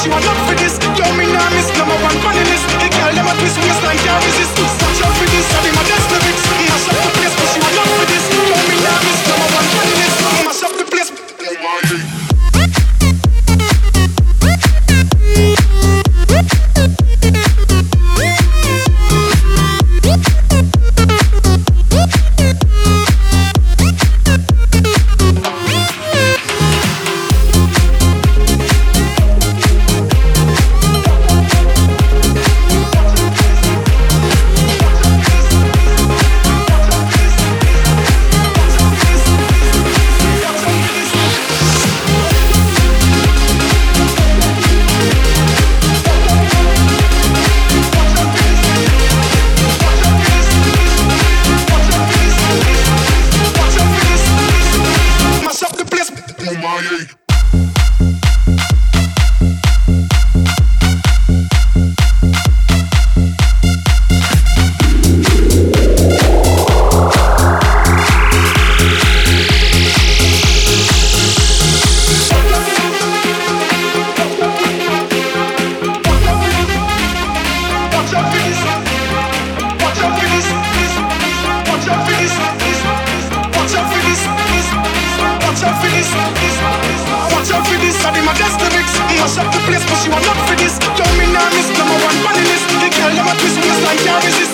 she want love for this. Yo, me nah miss number one funny list. The girl them a twist waistline can't resist. Watch out for this, I be my best lyrics. Mash up the place, but she want love for this. Yo, me nah miss number one funny list. Mash up the place. Mash up the place, but she want love for this. Yo, me nah miss number one funny list. The girl them a twist waistline can't resist.